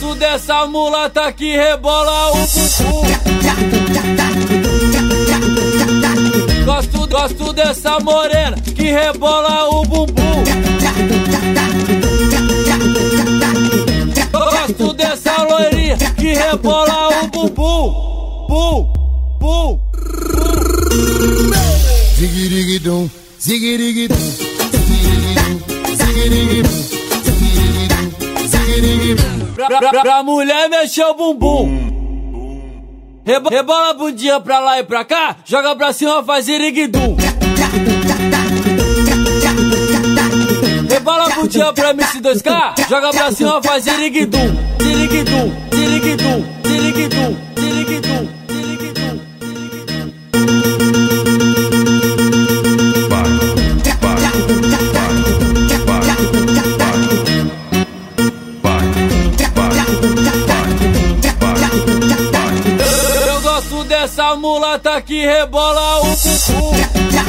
gosto dessa mulata que rebola o bumbum. Gosto dessa morena que rebola o bumbum. Gosto dessa loirinha que rebola o bumbum. Bum, bum, bum. Zigirigidum, zigirigidum, zigirigidum, zigirigidum, zigirigidum. Pra mulher mexer o bumbum. Rebola a bundinha pra lá e pra cá, joga pra cima, faz ziriguidum. Rebola a bundinha pra MC2K, joga pra cima, faz ziriguidum. Ziriguidum, ziriguidum, ziriguidum, ziriguidum, ziriguidum. Eu gosto dessa mulata que rebola o bumbum.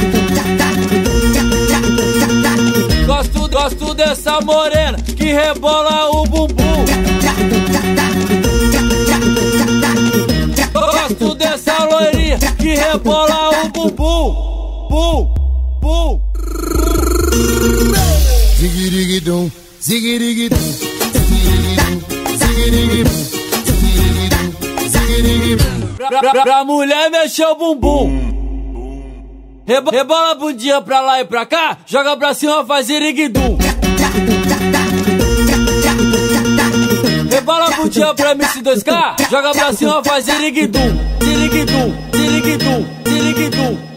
Gosto dessa morena que rebola o bumbum. Gosto dessa loirinha que rebola o bumbum. Bum, bum, bum. Zigirigidum, zigirigidum, zigirigidum, zigirigidum, zigirigidum. Pra mulher mexer o bumbum. Rebola a bundinha pra lá e pra cá, joga pra cima, faz ziriguidum. Rebola a bundinha pra MC2K, joga pra cima, faz ziriguidum. Ziriguidum, ziriguidum, ziriguidum.